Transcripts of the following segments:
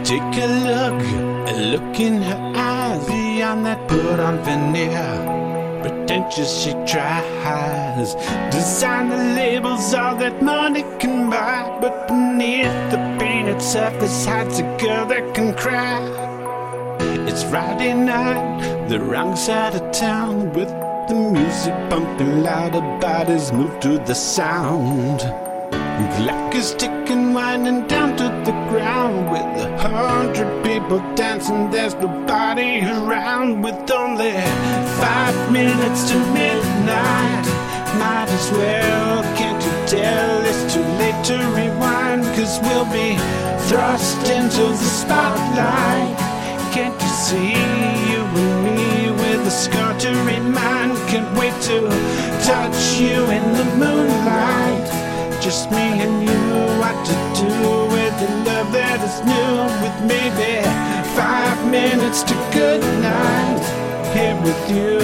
Take a look in her eyes. Beyond that put on veneer, pretentious she tries. Design the labels all that money can buy, but beneath the painted surface hides a girl that can cry. It's Friday night, the wrong side of town, with the music pumping louder, bodies move to the sound. Clock is ticking, winding down to the ground, with 100 people dancing. There's nobody around, with only 5 minutes to midnight. Might as well, can't you tell it's too late to rewind? 'Cause we'll be thrust into the spotlight. Can't you see, you and me with a scar to remind? Can't wait to touch you in the moonlight. Just me and you, what to do with the love that is new, with maybe 5 minutes to good night here with you.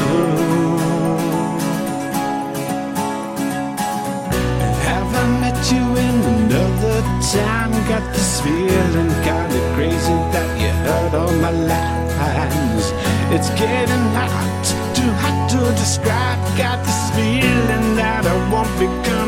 Have I met you in another time? Got this feeling kinda crazy that you heard all my lines. It's getting hot, too hot to describe. Got this feeling that I won't be gone